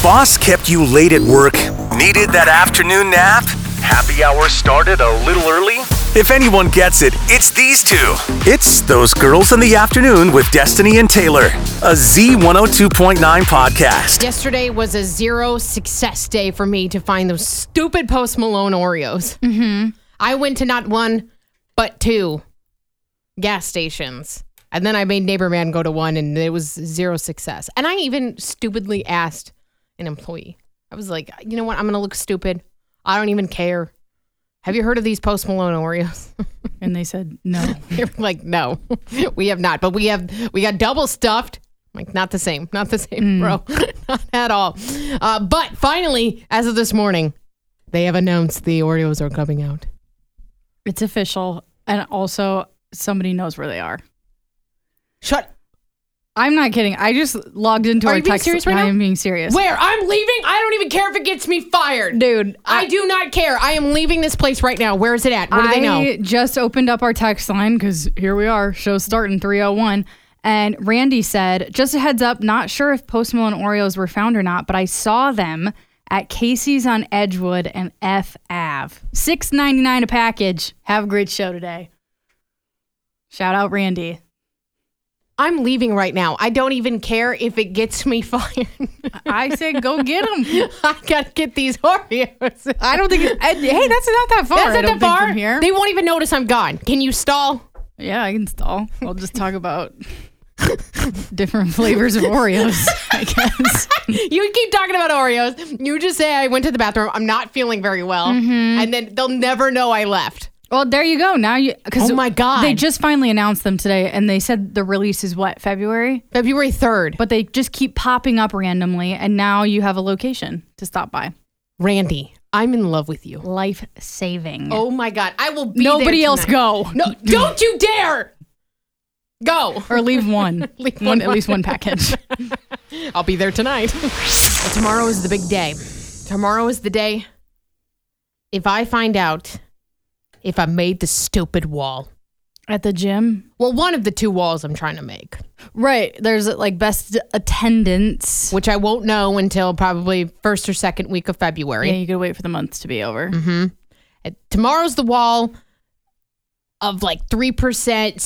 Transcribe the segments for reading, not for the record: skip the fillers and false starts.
boss kept you late at work? Needed that afternoon nap? Happy hour started a little early? If anyone gets it, it's these two. It's Those Girls in the Afternoon with Destiny and Taylor, a Z102.9 podcast. Yesterday was a zero success day for me to find those stupid Post Malone Oreos. Mm-hmm. I went to not one, but two gas stations. And then I made Neighbor Man go to one, and it was zero success. And I even stupidly asked an employee. I was like, you know what? I'm going to look stupid. I don't even care. Have you heard of these Post Malone Oreos? And they said, no. They were like, no, we have not. But we got double stuffed. Like, not the same, bro. Not at all. But finally, as of this morning, they have announced the Oreos are coming out. It's official. And also, somebody knows where they are. Shut. I'm not kidding. I just logged into our text. Are you being serious right now? I'm being serious. Where? I'm leaving? I don't even care if it gets me fired. Dude. I do not care. I am leaving this place right now. Where is it at? What do they know? I just opened up our text line because here we are. Show's starting 3:01. And Randy said, just a heads up, not sure if Post Malone Oreos were found or not, but I saw them at Casey's on Edgewood and F Ave. $6.99 a package. Have a great show today. Shout out Randy. I'm leaving right now. I don't even care if it gets me fired. I said, go get them. I gotta get these Oreos. I don't think. Hey, that's not that far. That's not that far. From here. They won't even notice I'm gone. Can you stall? Yeah, I can stall. I'll just talk about different flavors of Oreos, I guess. You keep talking about Oreos. You just say I went to the bathroom. I'm not feeling very well, and then they'll never know I left. Well, there you go. Now oh my God. They just finally announced them today, and they said the release is what, February? February 3rd. But they just keep popping up randomly, and now you have a location to stop by. Randy, I'm in love with you. Life-saving. Oh my God. I will be Nobody there else go. No, don't you dare. Go. Or leave one. At least one package. I'll be there tonight. But tomorrow is the big day. Tomorrow is the day if I find out if I made the stupid wall. At the gym? Well, one of the two walls I'm trying to make. Right. There's like best attendance. Which I won't know until probably first or second week of February. Yeah, you gotta wait for the month to be over. Mm-hmm. Tomorrow's the wall of like 3%, 6%,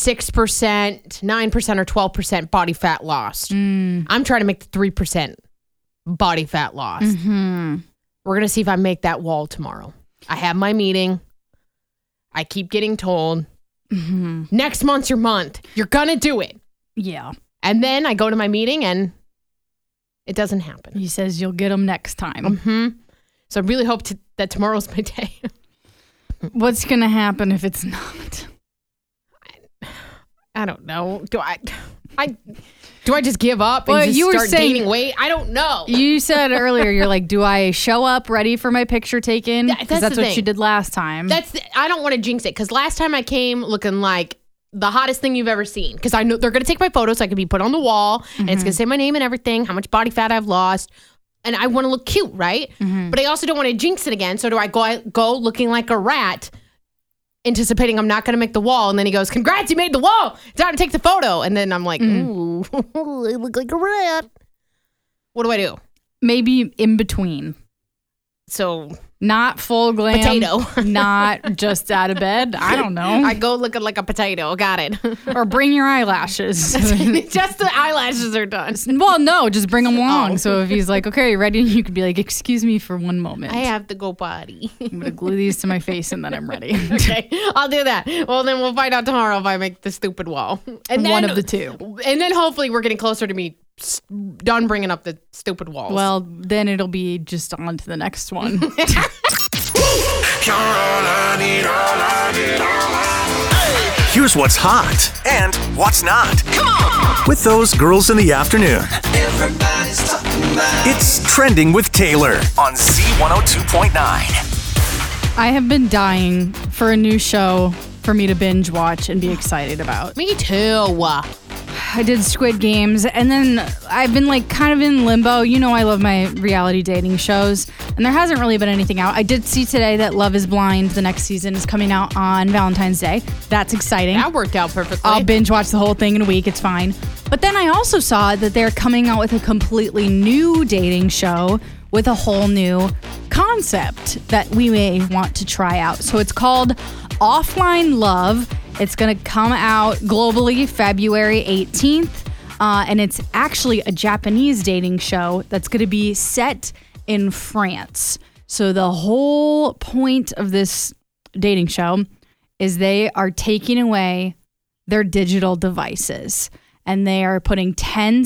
9%, or 12% body fat lost. I'm trying to make the 3% body fat lost. Mm-hmm. We're going to see if I make that wall tomorrow. I have my meeting. I keep getting told, next month's your month. You're going to do it. Yeah. And then I go to my meeting and it doesn't happen. He says you'll get them next time. So I really hope that tomorrow's my day. What's going to happen if it's not? I don't know. Do I just give up and just start gaining weight? I don't know. You said earlier, you're like, do I show up ready for my picture taken? Because that's what you did last time. I don't want to jinx it because last time I came looking like the hottest thing you've ever seen because I know they're going to take my photo so I can be put on the wall and it's going to say my name and everything, how much body fat I've lost. And I want to look cute, right? But I also don't want to jinx it again. So do I go looking like a rat, anticipating I'm not going to make the wall? And then he goes, congrats, you made the wall. It's time to take the photo. And then I'm like, ooh, I look like a rat. What do I do? Maybe in between. So not full glam. Potato. Not just out of bed. I don't know. I go looking like a potato. Got it. Or bring your eyelashes. Just the eyelashes are done. Well, no, just bring them along. So if he's like, okay, you ready? You could be like, excuse me for one moment. I have to go potty. I'm going to glue these to my face and then I'm ready. Okay, I'll do that. Well, then we'll find out tomorrow if I make the stupid wall. And one of the two. And then hopefully we're getting closer to me done bringing up the stupid walls. Well, then it'll be just on to the next one. Here's what's hot and what's not. Come on! With Those Girls in the Afternoon. Everybody's talking about it's Trending with Taylor on Z102.9. I have been dying for a new show for me to binge watch and be excited about. Me too. I did Squid Games, and then I've been like kind of in limbo. You know, I love my reality dating shows, and there hasn't really been anything out. I did see today that Love is Blind, the next season, is coming out on Valentine's Day. That's exciting. That worked out perfectly. I'll binge watch the whole thing in a week. It's fine. But then I also saw that they're coming out with a completely new dating show with a whole new concept that we may want to try out. So it's called Offline Love. It's going to come out globally February 18th. And it's actually a Japanese dating show that's going to be set in France. So the whole point of this dating show is they are taking away their digital devices. And they are putting 10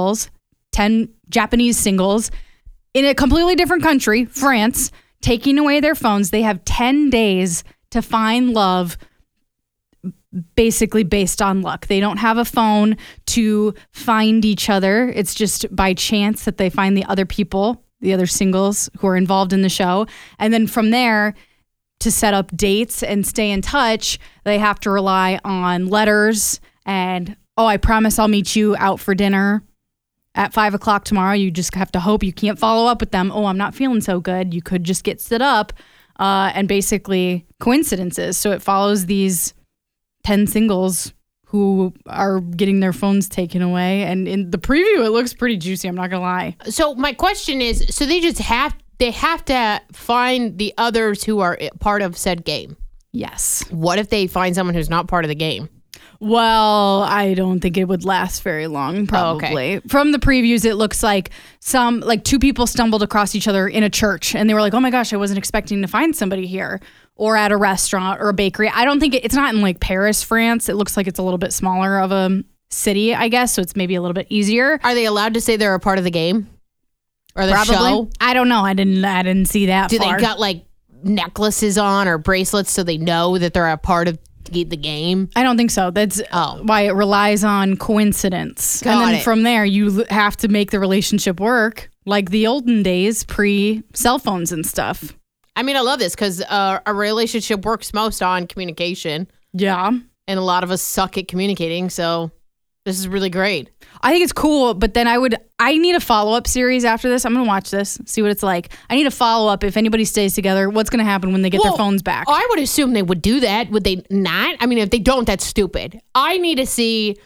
Japanese singles in a completely different country, France, taking away their phones. They have 10 days to find love, basically based on luck. They don't have a phone to find each other. It's just by chance that they find the other people, the other singles who are involved in the show. And then from there, to set up dates and stay in touch, they have to rely on letters and, oh, I promise I'll meet you out for dinner at 5 o'clock tomorrow. You just have to hope. You can't follow up with them. Oh, I'm not feeling so good. You could just get stood up, and basically coincidences. So it follows these 10 singles who are getting their phones taken away. And in the preview, it looks pretty juicy. I'm not going to lie. So my question is, so they have to find the others who are part of said game. Yes. What if they find someone who's not part of the game? Well, I don't think it would last very long, probably. Oh, okay. From the previews, it looks like two people stumbled across each other in a church, and they were like, oh my gosh, I wasn't expecting to find somebody here, or at a restaurant or a bakery. I don't think it's not in like Paris, France. It looks like it's a little bit smaller of a city, I guess, so it's maybe a little bit easier. Are they allowed to say they're a part of the game? Or the Probably. show? I don't know. I didn't see that Do far. they got like necklaces on or bracelets so they know that they're a part of the game? I don't think so. That's why it relies on coincidence. Got and then it. from there, you have to make the relationship work like the olden days, pre-cell phones and stuff. I mean, I love this because a relationship works most on communication. Yeah. And a lot of us suck at communicating, so this is really great. I think it's cool, but then I need a follow-up series after this. I'm going to watch this, see what it's like. I need a follow-up. If anybody stays together, what's going to happen when they get their phones back? I would assume they would do that. Would they not? I mean, if they don't, that's stupid. I need to see,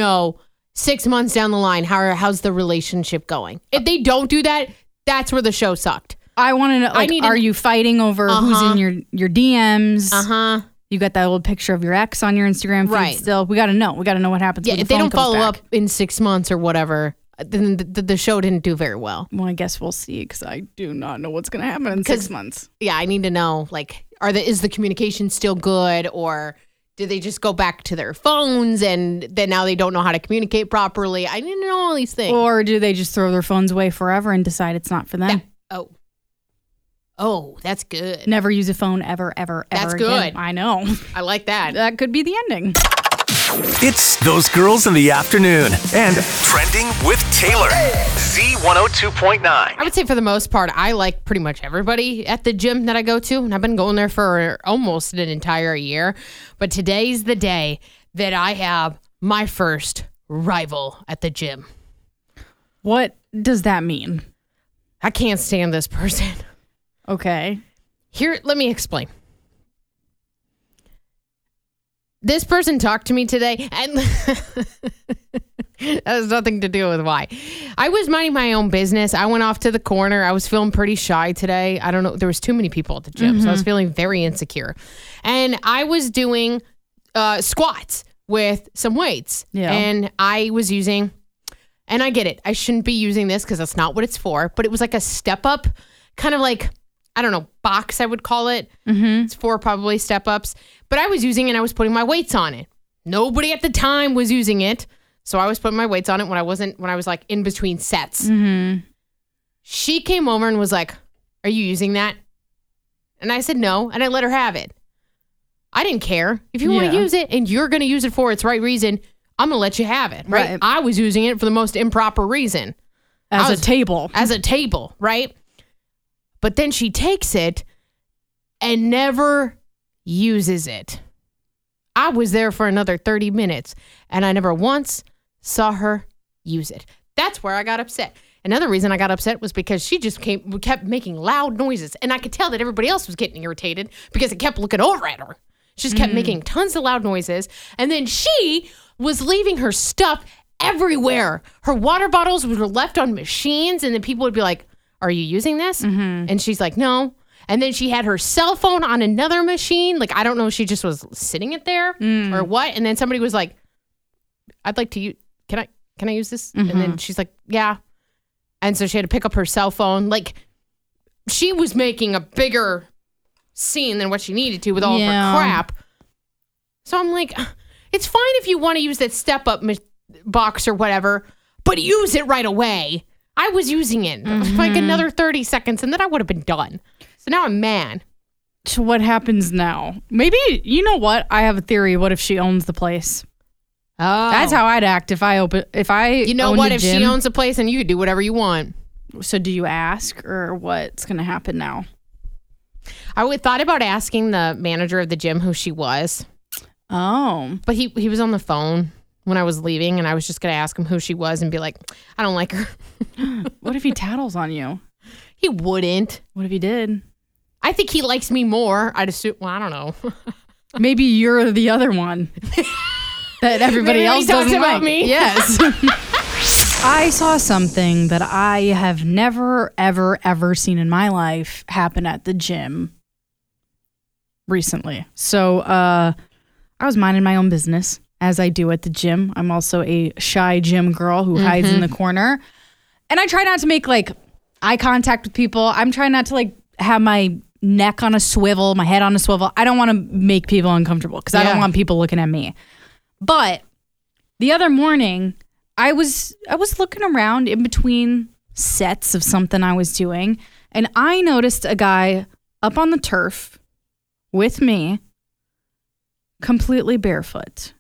6 months down the line, how's the relationship going? If they don't do that, that's where the show sucked. I want to know, are you fighting over who's in your DMs? Uh-huh. You got that old picture of your ex on your Instagram feed Right. still. We got to know. We got to know what happens Yeah, when if the they phone don't follow comes back. up in 6 months or whatever, then the show didn't do very well. Well, I guess we'll see because I do not know what's going to happen in 6 months. Yeah, I need to know, is the communication still good, or did they just go back to their phones and then now they don't know how to communicate properly? I need to know all these things. Or do they just throw their phones away forever and decide it's not for them? Oh, that's good. Never use a phone ever, ever, That's ever good. again. I know. I like that. That could be the ending. It's Those Girls in the Afternoon and Trending with Taylor. Z102.9. I would say for the most part, I like pretty much everybody at the gym that I go to. And I've been going there for almost an entire year. But today's the day that I have my first rival at the gym. What does that mean? I can't stand this person. Okay. Here, let me explain. This person talked to me today, and that has nothing to do with why. I was minding my own business. I went off to the corner. I was feeling pretty shy today. I don't know. There was too many people at the gym, so I was feeling very insecure. And I was doing squats with some weights. Yeah. And I was using, and I get it, I shouldn't be using this because that's not what it's for, but it was like a step up, kind of like, I don't know, box, I would call it. Mm-hmm. It's for probably step ups. But I was using it and I was putting my weights on it. Nobody at the time was using it. So I was putting my weights on it when I was like in between sets. Mm-hmm. She came over and was like, "Are you using that?" And I said no, and I let her have it. I didn't care. If you want to use it and you're going to use it for its right reason, I'm going to let you have it. Right? I was using it for the most improper reason. As a table. As a table, right? But then she takes it and never uses it. I was there for another 30 minutes and I never once saw her use it. That's where I got upset. Another reason I got upset was because she just kept making loud noises. And I could tell that everybody else was getting irritated because it kept looking over at her. She just kept making tons of loud noises. And then she was leaving her stuff everywhere. Her water bottles were left on machines. And then people would be like, are you using this? And she's like, no. And then she had her cell phone on another machine. Like, I don't know if she just was sitting it there or what. And then somebody was like, I'd like to use, can I use this? And then she's like, yeah. And so she had to pick up her cell phone. Like, she was making a bigger scene than what she needed to with all of her crap. So I'm like, it's fine if you want to use that step-up box or whatever, but use it right away. I was using it like another 30 seconds, and then I would have been done. So now I'm mad. So what happens now? Maybe, you know what? I have a theory. What if she owns the place? Oh. That's how I'd act if I You know what? If she owns a place, and you could do whatever you want. So do you ask, or what's going to happen now? I thought about asking the manager of the gym who she was. Oh. But he was on the phone when I was leaving, and I was just going to ask him who she was and be like, I don't like her. What if he tattles on you? He wouldn't. What if he did? I think he likes me more. I'd assume, well, I don't know. Maybe you're the other one that everybody else doesn't about like. me. Yes. I saw something that I have never, ever, ever seen in my life happen at the gym recently. So I was minding my own business, as I do at the gym. I'm also a shy gym girl who hides in the corner. And I try not to make like eye contact with people. I'm trying not to like have my neck on a swivel, my head on a swivel. I don't want to make people uncomfortable because I don't want people looking at me. But the other morning, I was looking around in between sets of something I was doing, and I noticed a guy up on the turf with me, completely barefoot.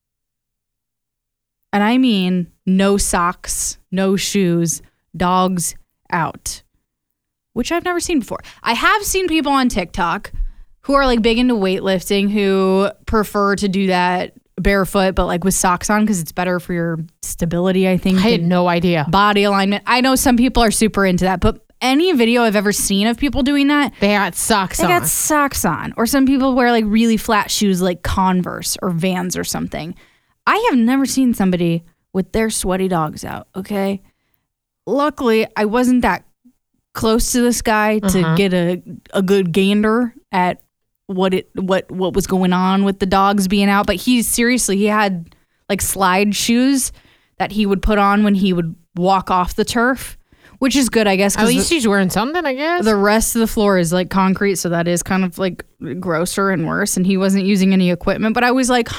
And I mean, no socks, no shoes, dogs out, which I've never seen before. I have seen people on TikTok who are like big into weightlifting who prefer to do that barefoot, but like with socks on because it's better for your stability, I think. I had no idea. Body alignment. I know some people are super into that, but any video I've ever seen of people doing that, they got socks on. They got socks on. Or some people wear like really flat shoes like Converse or Vans or something. I have never seen somebody with their sweaty dogs out, okay? Luckily, I wasn't that close to this guy to get a good gander at what was going on with the dogs being out, but he had like slide shoes that he would put on when he would walk off the turf, which is good, I guess. At least he's wearing something, I guess. The rest of the floor is like concrete, so that is kind of like grosser and worse, and he wasn't using any equipment, but I was like,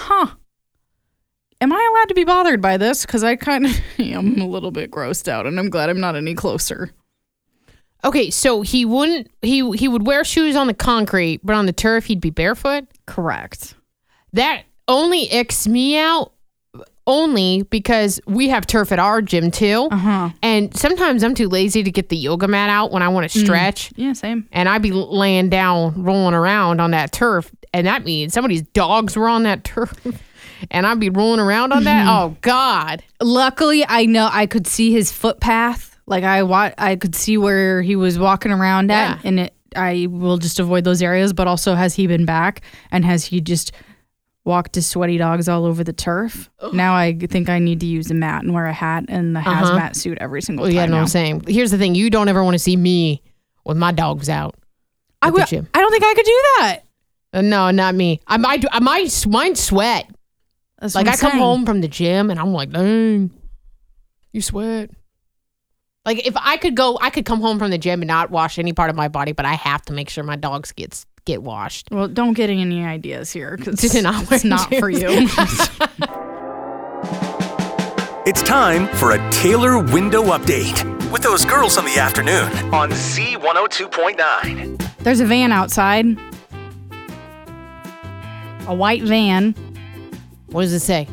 am I allowed to be bothered by this? Because I kind of am a little bit grossed out, and I'm glad I'm not any closer. Okay, so he would wear shoes on the concrete, but on the turf he'd be barefoot? Correct. That only icks me out only because we have turf at our gym too. And sometimes I'm too lazy to get the yoga mat out when I want to stretch. Yeah, same. And I'd be laying down, rolling around on that turf, and that means somebody's dogs were on that turf. And I'd be rolling around on that. Oh, God. Luckily, I know I could see his footpath. Like I could see where he was walking around at, and I will just avoid those areas. But also, has he been back, and has he just walked his sweaty dogs all over the turf? Now I think I need to use a mat and wear a hat and the hazmat suit every single time. Yeah, no, I'm saying. Here's the thing: you don't ever want to see me with my dogs out at the gym. I don't think I could do that. No, not me. Mine sweat. That's like I come home from the gym and I'm like, dang, you sweat. Like if I could come home from the gym and not wash any part of my body, but I have to make sure my dogs get washed. Well, don't get any ideas here because it's not for you. It's time for a Taylor window update with those girls on the afternoon on C102.9. There's a van outside. A white van. What does it say?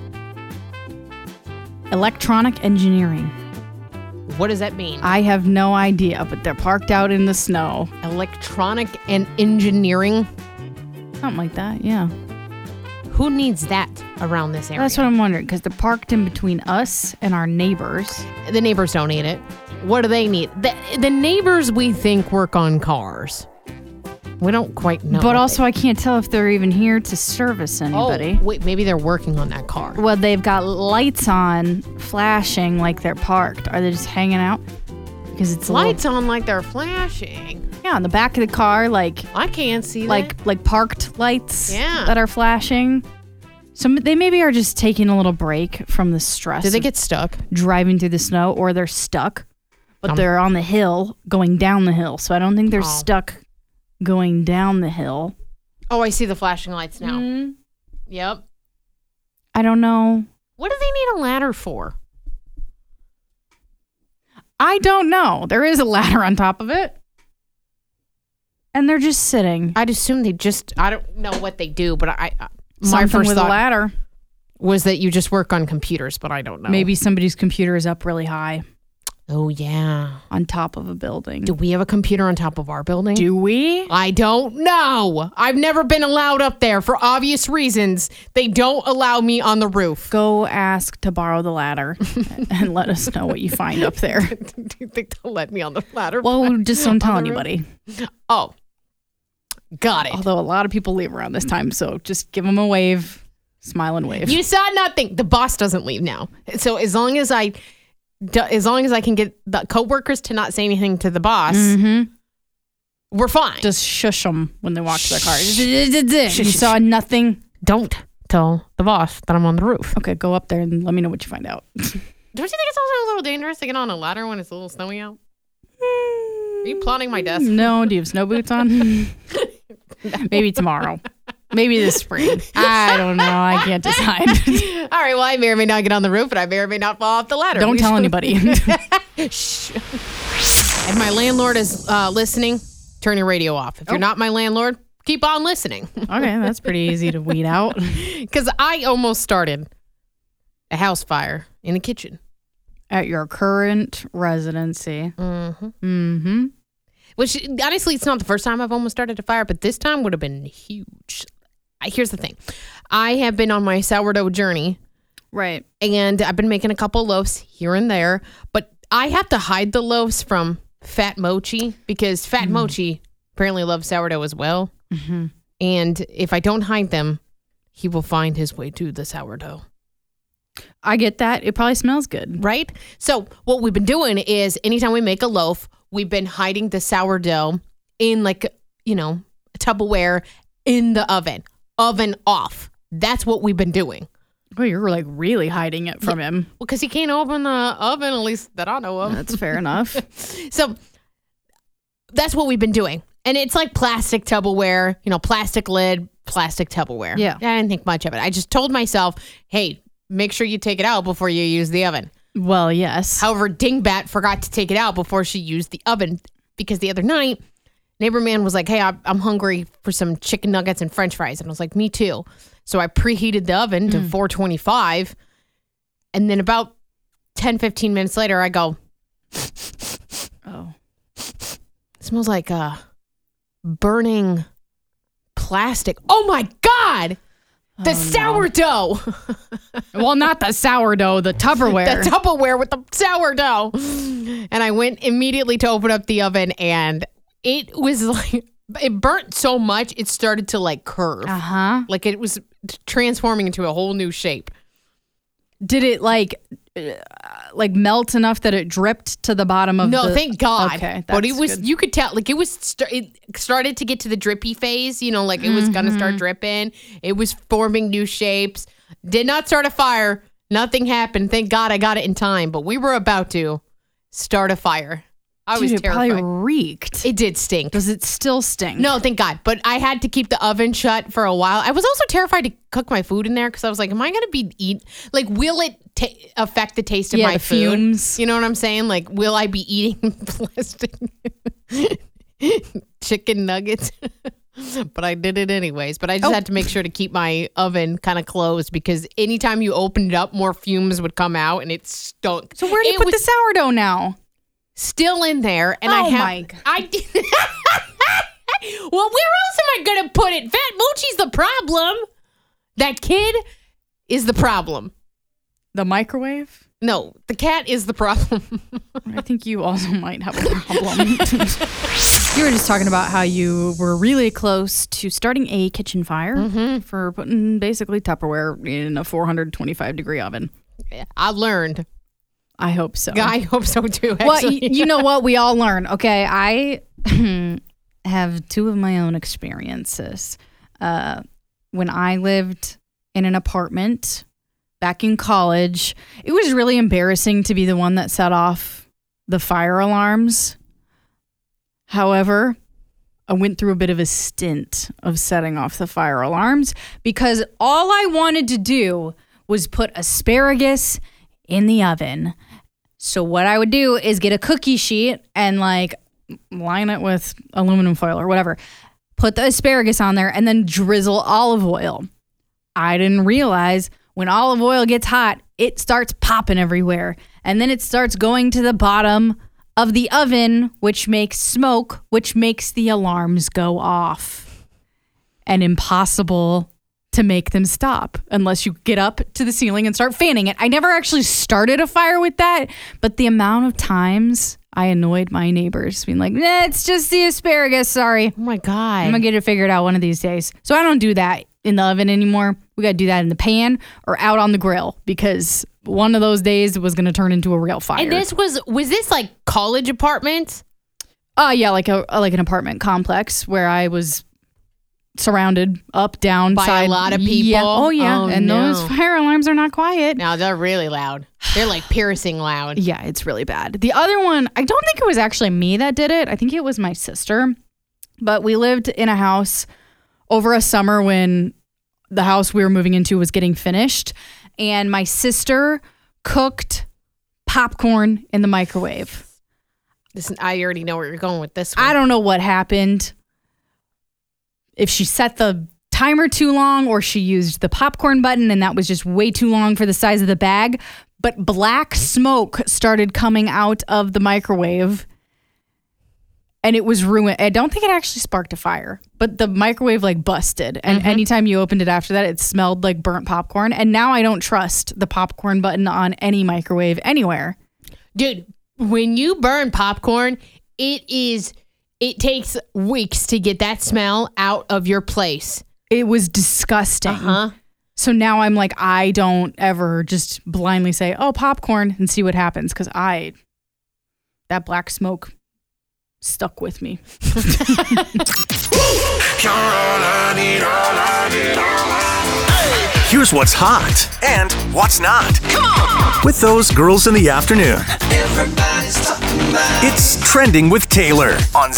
Electronic engineering. What does that mean? I have no idea, but they're parked out in the snow. Electronic and engineering? Something like that, yeah. Who needs that around this area? That's what I'm wondering, because they're parked in between us and our neighbors. The neighbors don't need it. What do they need? The neighbors we think work on cars. We don't quite know. But also, I can't tell if they're even here to service anybody. Oh, wait, maybe they're working on that car. Well, they've got lights on, flashing like they're parked. Are they just hanging out? Because it's Lights on like they're flashing. Yeah, on the back of the car, like I can't see that. like parked lights Yeah. that are flashing. So they maybe are just taking a little break from the stress. Do they of get stuck? driving through the snow, or they're stuck, but they're on the hill going down the hill. So I don't think they're stuck going down the hill. Oh, I see the flashing lights now. Mm. Yep. I don't know. What do they need a ladder for? I don't know. There is a ladder on top of it. And they're just sitting. I'd assume I don't know what they do, but my Something first with thought a ladder. was that you just work on computers, but I don't know. Maybe somebody's computer is up really high Oh, yeah. on top of a building. Do we have a computer on top of our building? Do we? I don't know. I've never been allowed up there for obvious reasons. They don't allow me on the roof. Go ask to borrow the ladder and let us know what you find up there. Do you think they'll let me on the ladder? Well, just don't tell anybody. Oh, got it. Although a lot of people leave around this time, so just give them a wave, smile and wave. You saw nothing. The boss doesn't leave now. So as long as I can get the coworkers to not say anything to the boss, we're fine. Just shush them when they walk to their car. You saw nothing? Don't tell the boss that I'm on the roof. Okay, go up there and let me know what you find out. Don't you think it's also a little dangerous to get on a ladder when it's a little snowy out? Are you plotting my death? No, do you have snow boots on? Maybe tomorrow. Maybe this spring. I don't know. I can't decide. All right, well, I may or may not get on the roof, and I may or may not fall off the ladder. Don't tell anybody. Shh. If my landlord is listening, turn your radio off. If you're not my landlord, keep on listening. Okay, that's pretty easy to weed out. Because I almost started a house fire in the kitchen. At your current residency. Which, honestly, it's not the first time I've almost started a fire, but this time would have been huge. Here's the thing. I have been on my sourdough journey. Right. And I've been making a couple loaves here and there, but I have to hide the loaves from Fat Mochi because Fat Mochi apparently loves sourdough as well. And if I don't hide them, he will find his way to the sourdough. I get that. It probably smells good. Right? So what we've been doing is anytime we make a loaf, we've been hiding the sourdough in a Tupperware in the oven. Oven off. That's what we've been doing. Well, you're like really hiding it from him. Well, because he can't open the oven, at least that I know of. That's fair enough. So that's what we've been doing. And it's like plastic Tupperware, plastic lid, plastic Tupperware. Yeah. I didn't think much of it. I just told myself, hey, make sure you take it out before you use the oven. Well, yes. However, Dingbat forgot to take it out before she used the oven because the other night, neighbor man was like, hey, I'm hungry for some chicken nuggets and french fries. And I was like, me too. So I preheated the oven to 425. And then about 10, 15 minutes later, I go, Oh. it smells like burning plastic. Oh my God. The sourdough. Well, not the sourdough, the Tupperware. The Tupperware with the sourdough. And I went immediately to open up the oven and it was like, it burnt so much, it started to like curve. Uh-huh. Like it was transforming into a whole new shape. Did it like melt enough that it dripped to the bottom of No, thank God. Okay, but it that's was, good. you could tell, like it started to get to the drippy phase, like it was going to start dripping. It was forming new shapes. Did not start a fire. Nothing happened. Thank God I got it in time. But we were about to start a fire. I was Dude, it terrified. probably reeked. It did stink. Does it still stink? No, thank God. But I had to keep the oven shut for a while. I was also terrified to cook my food in there because I was like, am I going to be will it affect the taste of my the food? fumes. You know what I'm saying? Like, will I be eating plastic chicken nuggets? But I did it anyways. But I just had to make sure to keep my oven kind of closed because anytime you opened it up, more fumes would come out and it stunk. So where do you put the sourdough now? Still in there, and Oh I have. my God. Well, where else am I gonna put it? Fat Mochi's the problem. That kid is the problem. The microwave? No, the cat is the problem. I think you also might have a problem. You were just talking about how you were really close to starting a kitchen fire for putting basically Tupperware in a 425-degree oven. I learned. I hope so. I hope so too, actually. Well, you know what? We all learn. Okay, I have two of my own experiences. When I lived in an apartment back in college, it was really embarrassing to be the one that set off the fire alarms. However, I went through a bit of a stint of setting off the fire alarms because all I wanted to do was put asparagus in the oven. So what I would do is get a cookie sheet and like line it with aluminum foil or whatever. Put the asparagus on there and then drizzle olive oil. I didn't realize when olive oil gets hot, it starts popping everywhere. And then it starts going to the bottom of the oven, which makes smoke, which makes the alarms go off. And impossible to make them stop unless you get up to the ceiling and start fanning it. I never actually started a fire with that, but the amount of times I annoyed my neighbors being like, nah, it's just the asparagus, sorry. Oh my God. I'm going to get it figured out one of these days. So I don't do that in the oven anymore. We got to do that in the pan or out on the grill because one of those days was going to turn into a real fire. And this was this like college apartments? Yeah, like an apartment complex where I was surrounded up, down, by side. a lot of people. Yeah. Oh yeah, and no. those fire alarms are not quiet. No, they're really loud. They're like piercing loud. Yeah, it's really bad. The other one, I don't think it was actually me that did it. I think it was my sister. But we lived in a house over a summer when the house we were moving into was getting finished, and my sister cooked popcorn in the microwave. I already know where you're going with this one. I don't know what happened. If she set the timer too long or she used the popcorn button and that was just way too long for the size of the bag, but black smoke started coming out of the microwave and it was ruined. I don't think it actually sparked a fire, but the microwave like busted. And anytime you opened it after that, it smelled like burnt popcorn. And now I don't trust the popcorn button on any microwave anywhere. Dude, when you burn popcorn, it takes weeks to get that smell out of your place. It was disgusting. So now I'm like, I don't ever just blindly say, oh, popcorn and see what happens. Because that black smoke stuck with me. Here's what's hot and what's not. Come on! With those girls in the afternoon. Everybody's talking about it's Trending with Taylor on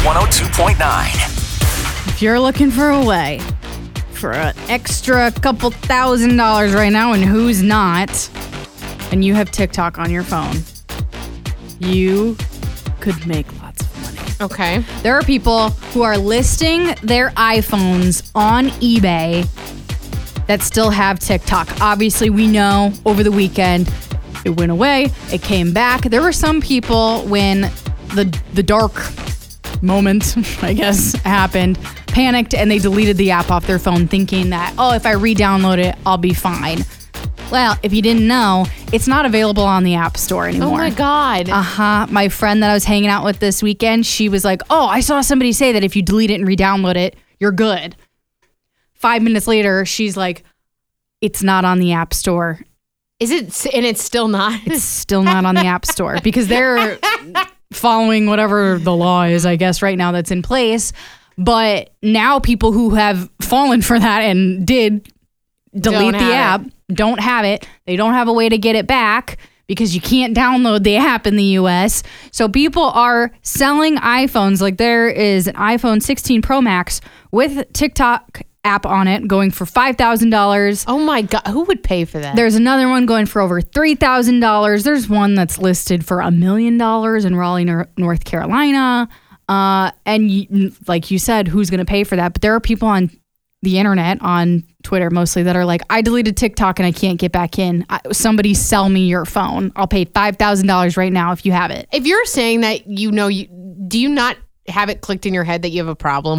Z102.9. If you're looking for a way for an extra couple $1,000s right now, and who's not, and you have TikTok on your phone, you could make lots of money. Okay. There are people who are listing their iPhones on eBay that still have TikTok. Obviously, we know over the weekend it went away, it came back. There were some people when the dark moment, I guess, happened, panicked, and they deleted the app off their phone thinking that, oh, if I re-download it, I'll be fine. Well, if you didn't know, it's not available on the App Store anymore. Oh my God. My friend that I was hanging out with this weekend, she was like, oh, I saw somebody say that if you delete it and re-download it, you're good. 5 minutes later, she's like, it's not on the App Store. Is it? And it's still not? It's still not on the App Store because they're following whatever the law is, I guess, right now that's in place. But now people who have fallen for that and did delete the app don't have it. They don't have a way to get it back because you can't download the app in the US. So people are selling iPhones. Like there is an iPhone 16 Pro Max with TikTok app on it going for $5,000. Oh my God. Who would pay for that? There's another one going for over $3,000. There's one that's listed for $1 million in Raleigh, North Carolina. Like you said, who's going to pay for that? But there are people on the internet, on Twitter mostly, that are like, I deleted TikTok and I can't get back in. Somebody sell me your phone. I'll pay $5,000 right now if you have it. If you're saying that, do you not have it clicked in your head that you have a problem?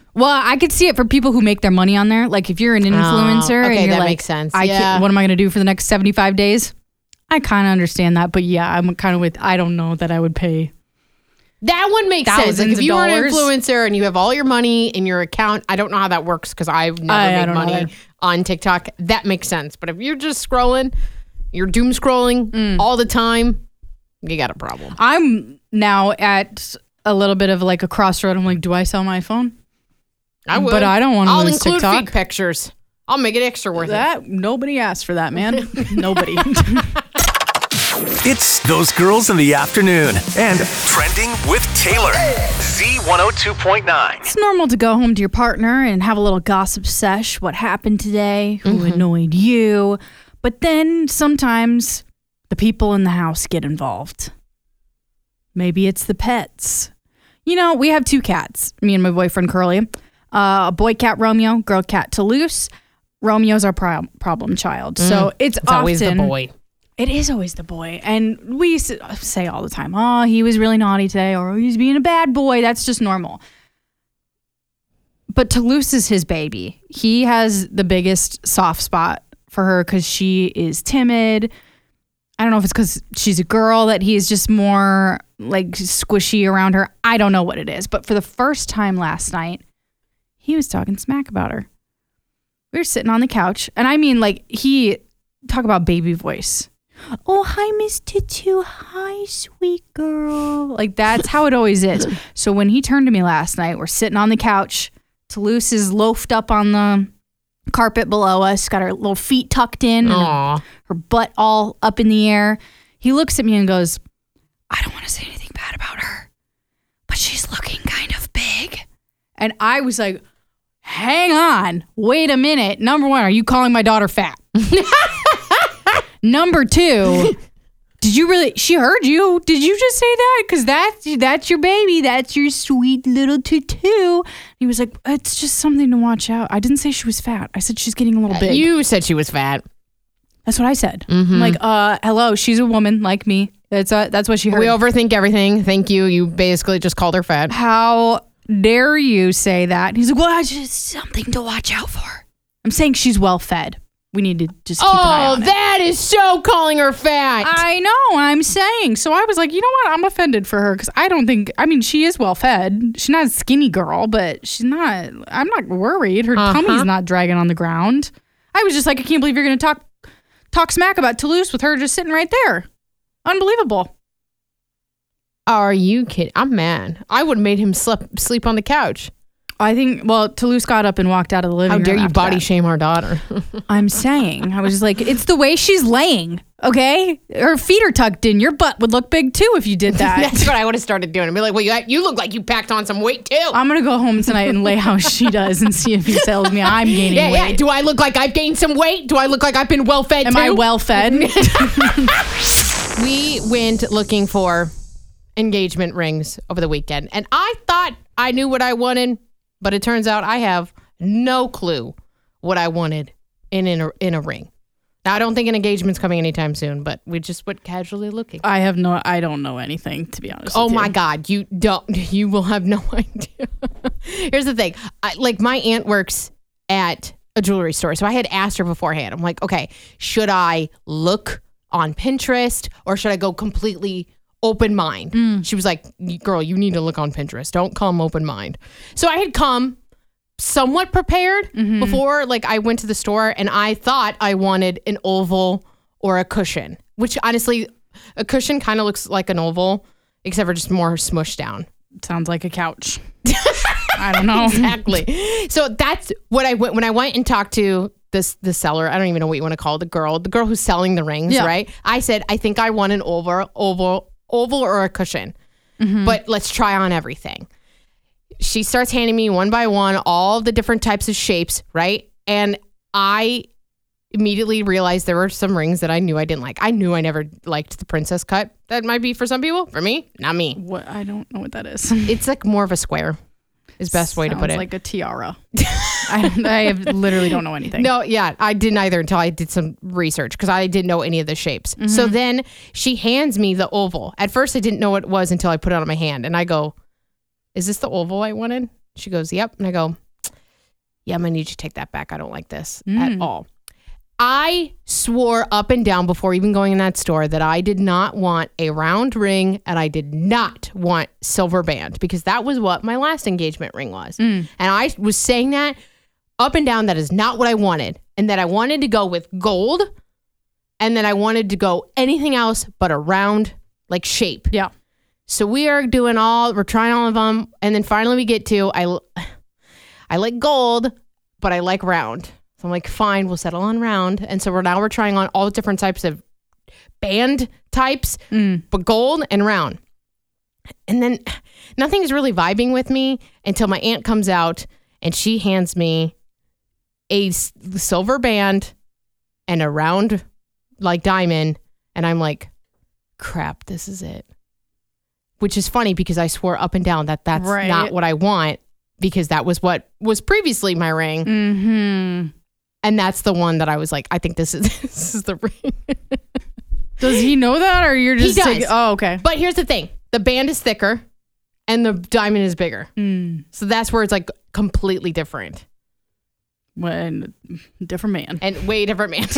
Well, I could see it for people who make their money on there. Like if you're an influencer okay, and you're that like, makes sense. What am I going to do for the next 75 days? I kind of understand that. But yeah, I'm kind of I don't know that I would pay. That one makes sense. Like Thousands if you of are an dollars. influencer and you have all your money in your account, I don't know how that works because I've never I made don't know money either. on TikTok. That makes sense. But if you're just scrolling, you're doom scrolling all the time, you got a problem. I'm now at a little bit of like a crossroad. I'm like, do I sell my phone? I would. But I don't want to I'll lose include TikTok. feed pictures. I'll make it extra worth it. That nobody asked for that, man. Nobody. It's Those Girls in the Afternoon and Trending with Taylor. Z102.9. It's normal to go home to your partner and have a little gossip sesh. What happened today? Who annoyed you? But then sometimes the people in the house get involved. Maybe it's the pets. You know, we have 2 cats, me and my boyfriend Curly. A boy cat, Romeo, girl cat, Toulouse. Romeo's our problem child. So it's always the often- boy. It is always the boy. And we say all the time, oh, he was really naughty today, or he's being a bad boy. That's just normal. But Toulouse is his baby. He has the biggest soft spot for her because she is timid. I don't know if it's because she's a girl that he's just more like squishy around her. I don't know what it is. But for the first time last night, he was talking smack about her. We were sitting on the couch. And I mean, like, he talk about baby voice. Oh, hi, Miss Tutu. Hi, sweet girl. Like, that's how it always is. So when he turned to me last night, we're sitting on the couch. Toulouse is loafed up on the carpet below us, got her little feet tucked in, and her butt all up in the air. He looks at me and goes, I don't want to say anything bad about her, but she's looking kind of big. And I was like, hang on. Wait a minute. Number 1, are you calling my daughter fat? Number 2, she heard you. Did you just say that? Because that's your baby. That's your sweet little tutu. He was like, it's just something to watch out. I didn't say she was fat. I said she's getting a little big. You said she was fat. That's what I said. I'm like, hello, she's a woman like me. That's what she heard. We overthink everything. Thank you. You basically just called her fat. How dare you say that? And he's like, well, it's just something to watch out for. I'm saying she's well fed. We need to just keep an eye on it. That is so calling her fat. I know, I'm saying. So I was like, you know what? I'm offended for her because she is well fed. She's not a skinny girl, but I'm not worried. Her tummy's not dragging on the ground. I was just like, I can't believe you're going to talk smack about Toulouse with her just sitting right there. Unbelievable. Are you kidding? I'm mad. I would have made him sleep on the couch. I think, Toulouse got up and walked out of the living room. How dare you after body that. shame our daughter? I'm saying. I was just like, it's the way she's laying, okay? Her feet are tucked in. Your butt would look big too if you did that. That's what I would have started doing. I'd be like, well, you look like you packed on some weight too. I'm going to go home tonight and lay how she does and see if he tells me I'm gaining weight. Yeah. Do I look like I've gained some weight? Do I look like I've been well fed Am too? I well fed? We went looking for engagement rings over the weekend, and I thought I knew what I wanted, but it turns out I have no clue what I wanted in a ring. Now, I don't think an engagement's coming anytime soon, but we just went casually looking. I don't know anything, to be honest. Oh with my you. God, you will have no idea. Here's the thing. My aunt works at a jewelry store, so I had asked her beforehand. I'm like, okay, should I look on Pinterest or should I go completely open mind? She was like, girl, you need to look on Pinterest. Don't come open mind. So I had come somewhat prepared before I went to the store, and I thought I wanted an oval or a cushion, which honestly, a cushion kind of looks like an oval, except for just more smushed down. Sounds like a couch. I don't know. Exactly. So that's what I went when I went and talked to the seller. I don't even know what you want to call it, the girl who's selling the rings, right? I said, I think I want an oval or a cushion, but let's try on everything. She starts handing me one by one all the different types of shapes, right? And I immediately realized there were some rings that I knew I didn't like. I knew I never liked the princess cut. That might be for some people. For me, not me. What? I don't know what that is. It's like more of a square is best way to put it. Sounds like a tiara. I literally don't know anything. No, yeah, I didn't either until I did some research because I didn't know any of the shapes. So then she hands me the oval. At first, I didn't know what it was until I put it on my hand. And I go, is this the oval I wanted? She goes, yep. And I go, yeah, I'm going to need you to take that back. I don't like this at all. I swore up and down before even going in that store that I did not want a round ring and I did not want silver band because that was what my last engagement ring was. And I was saying that up and down, that is not what I wanted. And that I wanted to go with gold and then I wanted to go anything else but a round like shape. Yeah. So we're trying all of them. And then finally we get to, I like gold, but I like round. So I'm like, fine, we'll settle on round. And so we're trying on all different types of band types, but gold and round. And then nothing's really vibing with me until my aunt comes out and she hands me a silver band and a round like diamond. And I'm like, crap, this is it. Which is funny because I swore up and down that that's not what I want because that was what was previously my ring. Mm-hmm. And that's the one that I was like, I think this is the ring. Does he know that or you're just He does. Oh, okay. But here's the thing. The band is thicker and the diamond is bigger. So that's where it's like completely different. When different man. And way different man.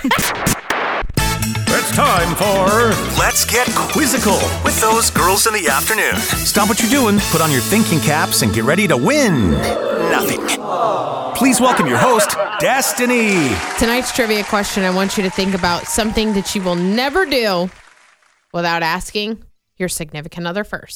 It's time for Let's Get Quizzical with those girls in the afternoon. Stop what you're doing, put on your thinking caps, and get ready to win nothing. Please welcome your host, Destiny. Tonight's trivia question, I want you to think about something that you will never do without asking your significant other first.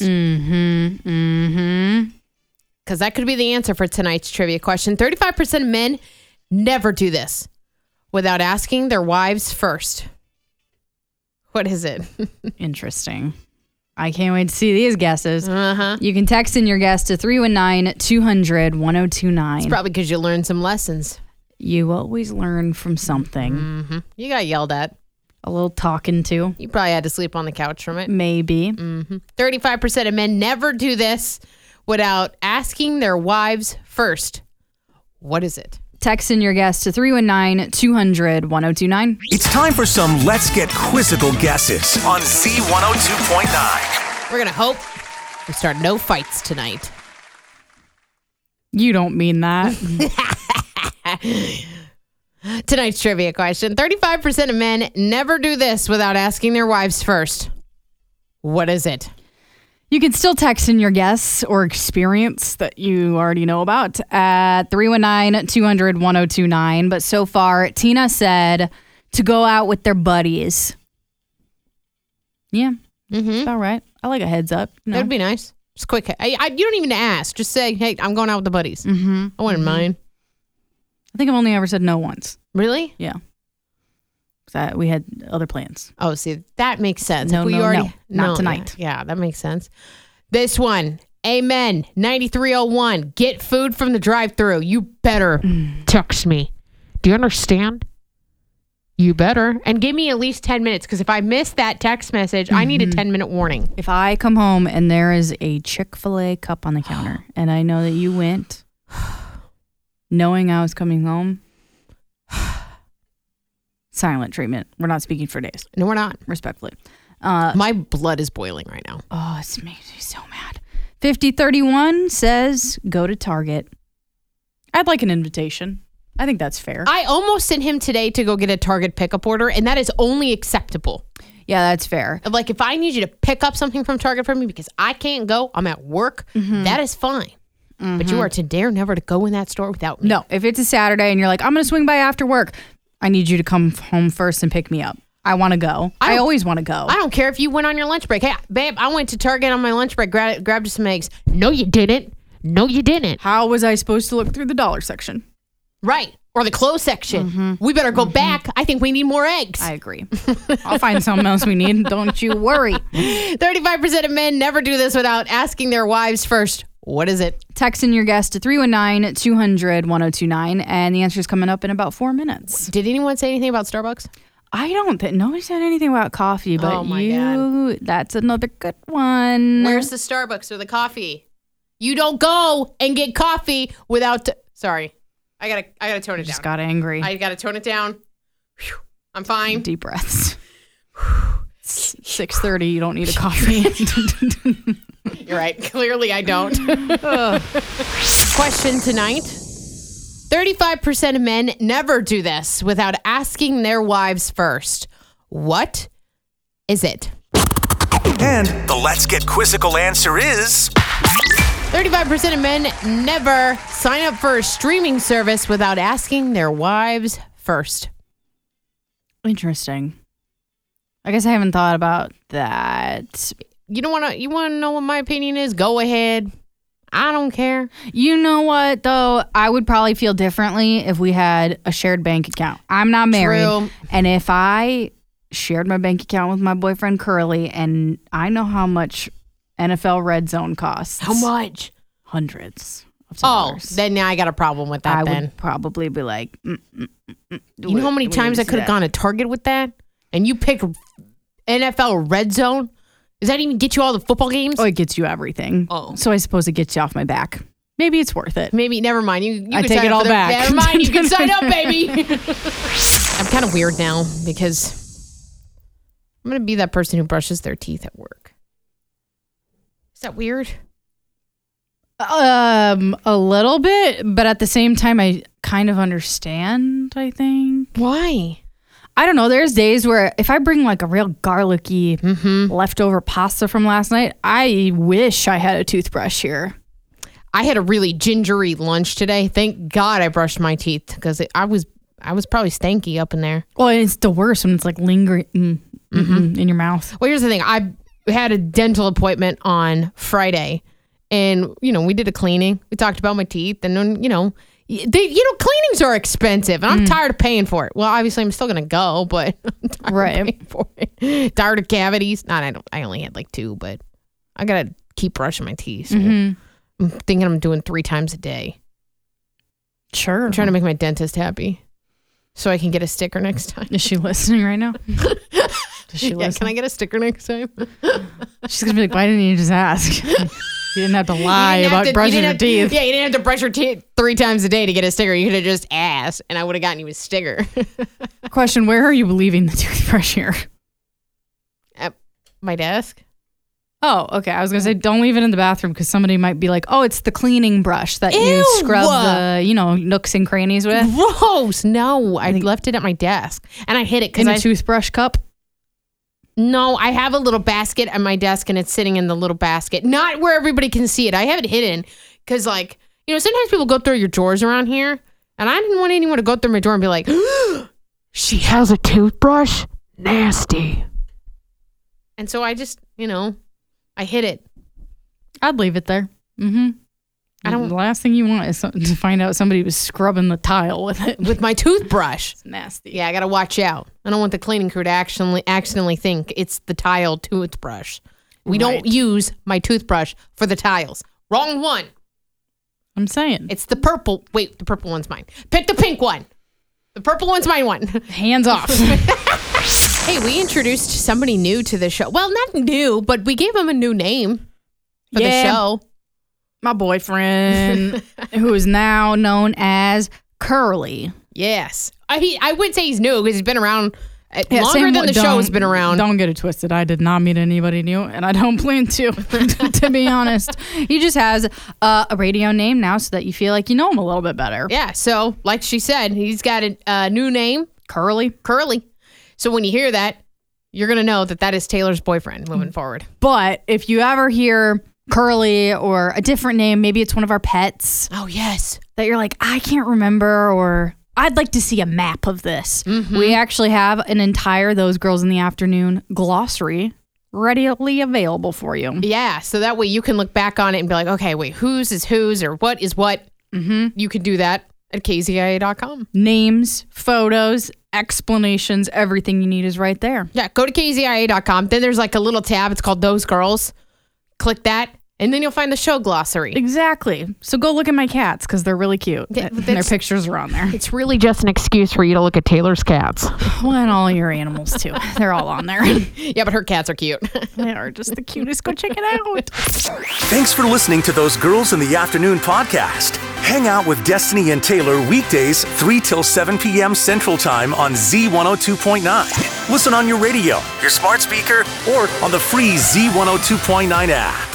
Because that could be the answer for tonight's trivia question. 35% of men never do this without asking their wives first. What is it? Interesting. I can't wait to see these guesses. You can text in your guess to 319-200-1029. It's probably because you learned some lessons. You always learn from something. You got yelled at. A little talking to. You probably had to sleep on the couch from it. Maybe. 35% of men never do this without asking their wives first. What is it? Text in your guess to 319-200-1029. It's time for some Let's Get Quizzical guesses on Z102.9. We're going to hope we start no fights tonight. You don't mean that. Tonight's trivia question. 35% of men never do this without asking their wives first. What is it? You can still text in your guess or experience that you already know about at 319-200-1029. But so far, Tina said to go out with their buddies. Yeah, that's all right. I like a heads up. No. That'd be nice. Just quick. You don't even ask. Just say, hey, I'm going out with the buddies. I wouldn't mind. I think I've only ever said no once. Really? Yeah. We had other plans. Oh, see, that makes sense. No, not tonight. Yeah, that makes sense. This one, amen, 9301, get food from the drive-thru. You better text me. Do you understand? You better. And give me at least 10 minutes, because if I miss that text message, I need a 10-minute warning. If I come home and there is a Chick-fil-A cup on the counter, and I know that you went, knowing I was coming home, silent treatment. We're not speaking for days. No, we're not. Respectfully. My blood is boiling right now. Oh, it's makes me so mad. 5031 says, go to Target. I'd like an invitation. I think that's fair. I almost sent him today to go get a Target pickup order, and that is only acceptable. Yeah, that's fair. Like, if I need you to pick up something from Target for me because I can't go, I'm at work, that is fine. But you are to dare never to go in that store without me. No, if it's a Saturday and you're like, I'm going to swing by after work, I need you to come home first and pick me up. I want to go. I always want to go. I don't care if you went on your lunch break. Hey, babe, I went to Target on my lunch break, grabbed some eggs. No, you didn't. No, you didn't. How was I supposed to look through the dollar section? Right. Or the clothes section. We better go back. I think we need more eggs. I agree. I'll find something else we need. Don't you worry. 35% of men never do this without asking their wives first. What is it? Text in your guess to 319-200-1029, and the answer is coming up in about 4 minutes. Did anyone say anything about Starbucks? I don't think nobody said anything about coffee, but God. That's another good one. Where's the Starbucks or the coffee? You don't go and get coffee without sorry. I gotta tone it down. Just got angry. I gotta tone it down. Whew. I'm fine. Deep breaths. 6:30, you don't need a coffee. You're right. Clearly I don't. Question tonight. 35% of men never do this without asking their wives first. What is it? And the Let's Get Quizzical answer is... 35% of men never sign up for a streaming service without asking their wives first. Interesting. I guess I haven't thought about that. You want to know what my opinion is? Go ahead. I don't care. You know what, though? I would probably feel differently if we had a shared bank account. I'm not married. True. And if I shared my bank account with my boyfriend, Curly, and I know how much NFL Red Zone costs. How much? Hundreds of Oh, dollars. then I got a problem with that I then. would probably be like, You know how many times I could have gone to Target with that? And you picked NFL Red Zone? Does that even get you all the football games? Oh, it gets you everything. Oh. So I suppose it gets you off my back. Maybe it's worth it. Maybe, never mind. You I can take sign it up all for back. Never mind, you can sign up, baby. I'm kind of weird now because I'm going to be that person who brushes their teeth at work. Is that weird? A little bit, but at the same time, I kind of understand, I think. Why? I don't know. There's days where if I bring like a real garlicky leftover pasta from last night, I wish I had a toothbrush here. I had a really gingery lunch today. Thank God I brushed my teeth because I was probably stanky up in there. Well, it's the worst when it's like lingering in your mouth. Well, here's the thing. I had a dental appointment on Friday, and we did a cleaning. We talked about my teeth, and then cleanings are expensive, and I'm tired of paying for it. Well, obviously, I'm still gonna go, but I'm tired of paying for it. Tired of cavities. I only had like 2, but I gotta keep brushing my teeth. So I'm thinking I'm doing 3 times a day. Sure. I'm trying to make my dentist happy, so I can get a sticker next time. Is she listening right now? Does she Yeah, listen? can I get a sticker next time? She's gonna be like, "Why didn't you just ask? You didn't have to lie about brushing your teeth." Yeah, you didn't have to brush your teeth 3 times a day to get a sticker. You could have just asked, and I would have gotten you a sticker. Question: where are you leaving the toothbrush here? At my desk. Oh, okay. I was gonna say don't leave it in the bathroom because somebody might be like, "Oh, it's the cleaning brush that you Ew. scrub the nooks and crannies with." Gross. No, I left it at my desk, and I hid it In because a toothbrush cup. No, I have a little basket at my desk, and it's sitting in the little basket, not where everybody can see it. I have it hidden because, sometimes people go through your drawers around here, and I didn't want anyone to go through my drawer and be like, "She has a toothbrush? Nasty." And so I just, I hid it. I'd leave it there. Mm-hmm. The last thing you want is to find out somebody was scrubbing the tile with it. With my toothbrush. It's nasty. Yeah, I got to watch out. I don't want the cleaning crew to accidentally think it's the tile toothbrush. We don't use my toothbrush for the tiles. Wrong one. I'm saying. It's the purple. Wait, the purple one's mine. Pick the pink one. The purple one's mine one. Hands off. Hey, we introduced somebody new to the show. Well, not new, but we gave him a new name for the show. My boyfriend, who is now known as Curly. Yes. I would say he's new because he's been around longer than the show has been around. Don't get it twisted. I did not meet anybody new, and I don't plan to be honest. He just has a radio name now so that you feel like you know him a little bit better. Yeah, so like she said, he's got a new name. Curly. So when you hear that, you're going to know that is Taylor's boyfriend moving forward. But if you ever hear Curly or a different name, maybe it's one of our pets. Oh, yes. That you're like, I can't remember, or I'd like to see a map of this. Mm-hmm. We actually have an entire Those Girls in the Afternoon glossary readily available for you. Yeah, so that way you can look back on it and be like, okay, wait, whose is whose or what is what? Mm-hmm. You can do that at kzia.com. Names, photos, explanations, everything you need is right there. Yeah, go to kzia.com. Then there's like a little tab. It's called Those Girls. Click that, and then you'll find the show glossary. Exactly. So go look at my cats because they're really cute. Yeah, and their pictures are on there. It's really just an excuse for you to look at Taylor's cats. Well, and all your animals, too. They're all on there. Yeah, but her cats are cute. They are just the cutest. Go check it out. Thanks for listening to Those Girls in the Afternoon podcast. Hang out with Destiny and Taylor weekdays 3 till 7 p.m. Central Time on Z102.9. Listen on your radio, your smart speaker, or on the free Z102.9 app.